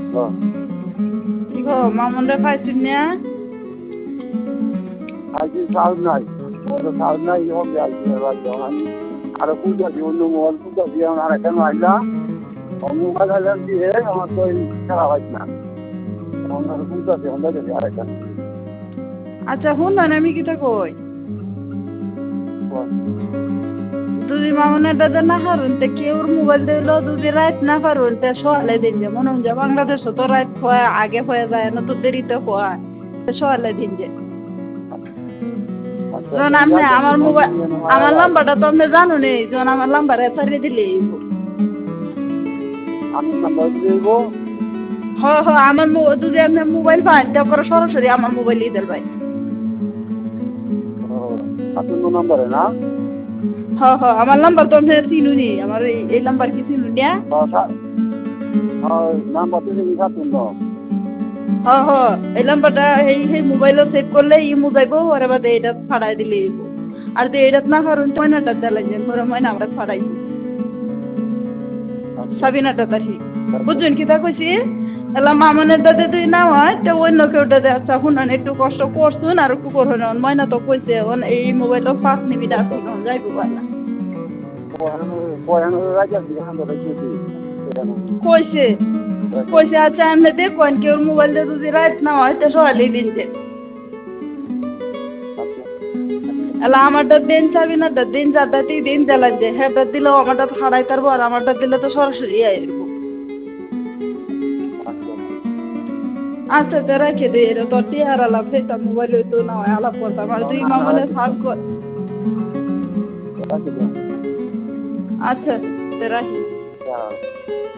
কি গো মামুনরে পাইছিস না? আজকে সাউন্ড নাই, ওটা সাউন্ড নাই, হবে আজকে আমি আরো পূজা দিই, অন্য মোবাইল পূজা দিয়ে আমার আর এখানে আইলাম, মোবাইল আইলাম দিয়ে আমার তো এই খেলা হয় না, আমার পূজা দিয়ে আমরা দেখি আর এখানে। আচ্ছা শুন না আমি কিটা কই, যদি মামুনের দাদা না পারুন তে কেউর মোবাইল দিল যদি রাত না পারুন তে সকালে দিন যে মনে হয় বাংলাদেশ তো রাত হয় আগে হয়ে যায় না তো দেরিতে হয় সকালে দিন যে যখন আপনি আমার মোবাইল আমার নাম্বারটা তো আপনি জানো নি, যখন আমার নাম্বারে ছাড়িয়ে দিলে আমি নাম্বার দিব। হ্যাঁ হ্যাঁ আমার যদি আপনি মোবাইল পান তারপরে সরাসরি আমার মোবাইল দিয়ে দেন ভাই। আপনার নাম্বারে না? হ্যাঁ হ্যাঁ আমার নাম্বার তো আপনি চিনুনি, আমার এই নাম্বার কি চিনুন না? নাম্বার দিলে খাতুন না। হ্যাঁ হ্যাঁ এই নাম্বারটা এই মোবাইলও সেভ করলে ই মুজাইবো ওরে বাদে এটা ফাড়াই দিলে আর তো এটা না কারণ ময়নাটা চালাইছেন ওরা ময়না আমরা ফাড়াই সাবিনাটা তাহি বুঝছেন কি তা কইছি এলা মামনের দাদা তুই না হয় তো অন্য কেউ দাদা আচ্ছা শুনান একটু কষ্ট করছুন আর একটু করুন ময়না তো কইছে এই মোবাইলও 5 মিনিট আছে যাইবো না কইছে কইছে আচ্ছা আমি দেখুন কেউ মোবাইল দিয়ে যদি রাইট না হয় তো সকালে দিন যে এলা আমারটা দিন চাবি না দিন যাতে দিন জ্বালান যে হ্যাঁ দিলেও আমারটা হারাই পারবো আর আমারটা দিলে তো সরাসরি আইবো। আচ্ছা তো রেখে দে এটা তোর টিয়ার আলাপ সেটা মোবাইলে তো না হয় আলাপ করতাম আর তুই মামনে সার্চ কর। আচ্ছা তো রাখি।